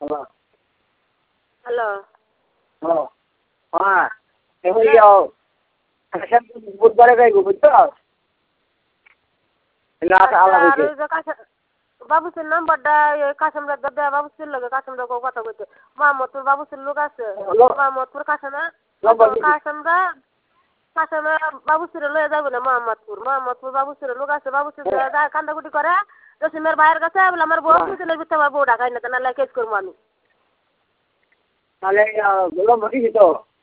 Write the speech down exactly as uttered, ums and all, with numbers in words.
hello hello hello হ্যাঁ এগুলি বুধবারে যাইব বুঝছো আলাদা আর হয়েছে ওই যে কাছে বাবুসের নাম্বারটা কাশেমরা দেয় বাবুসের লোকে কাশেমরা কথা কইতে মোহাম্মদপুর বাবুসের লোক আছে মোহাম্মদপুর কাশেমা কাশেমরা কাশেমা বাবুসিরে লয়ে যাবে না মোহাম্মদপুর মোহাম্মদপুর বাবুসিরে লোক আছে বাবুসির কান্দাকুটি করে জসিমের ভাইয়ের কাছে বলে আমার বউ বুঝলে দিতে আমার বউ ঢাকাই না নাহলে কেস করবো আমি তাহলে বললাম বসি তো